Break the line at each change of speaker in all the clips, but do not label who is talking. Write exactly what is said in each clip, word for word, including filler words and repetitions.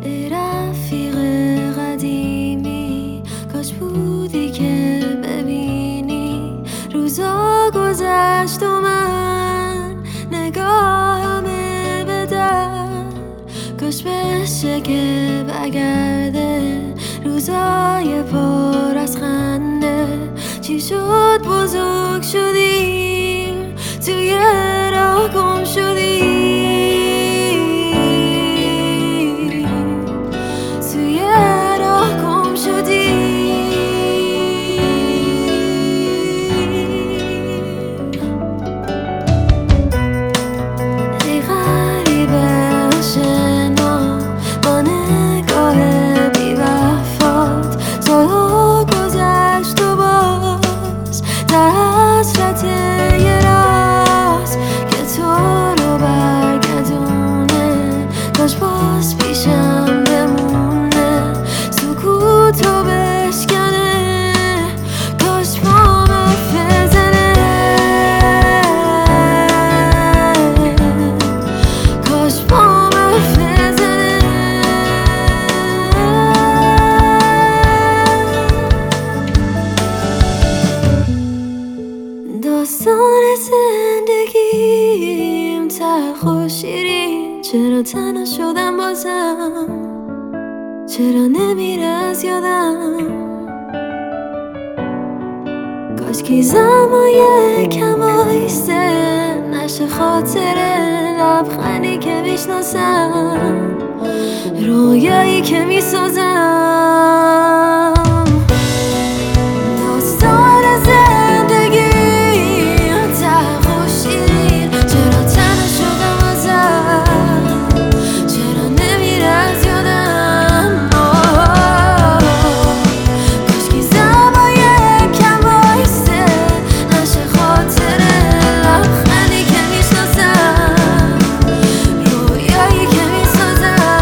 ای رفیق قدیمی، کاش بودی که ببینی روزا گذشت و من نگاهمه به در. کاش بشه که برگرده روزای پر از خنده. چی شد بزرگ شدی توی راه گم شدی، توی راه گم شدی. ای غریبه آشنا با نگاه بی وفات، سالها گذشت و باز در حسرت یه راست که تو رو برگردونه. کاش باز پیشم بمونه سکوتو بشکنه، کاش پام حرف بزنه، کاش پام حرف بزنه. داستان زندگیم تلخ و شیرین، چرا تنها شدم بازم، چرا نمیره از یادم. کاش کی زمای کم آیسته نشه خاطر لبخندی که میشناسم، رویایی که میسازم. داستان زندگیم تلخ و شیرین، چرا تنها شدم ازم، چرا نمیره از یادم. کاش کی زمای کم بایسته نشه خاطر لبخندی که میشناسم، رویایی که میسازم.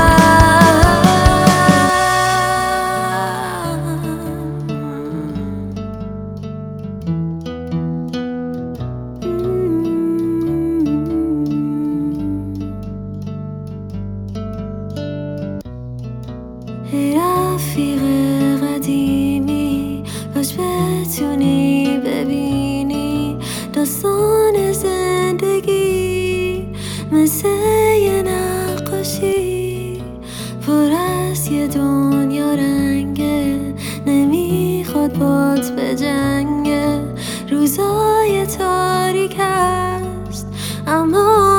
ای رفیق قدیمی، کاش بتونی ببینی داستان زندگی مثل یه نقاشی پر از یه دنیا رنگه، نمیخواد بات به جنگه. روزای تاریک هست اما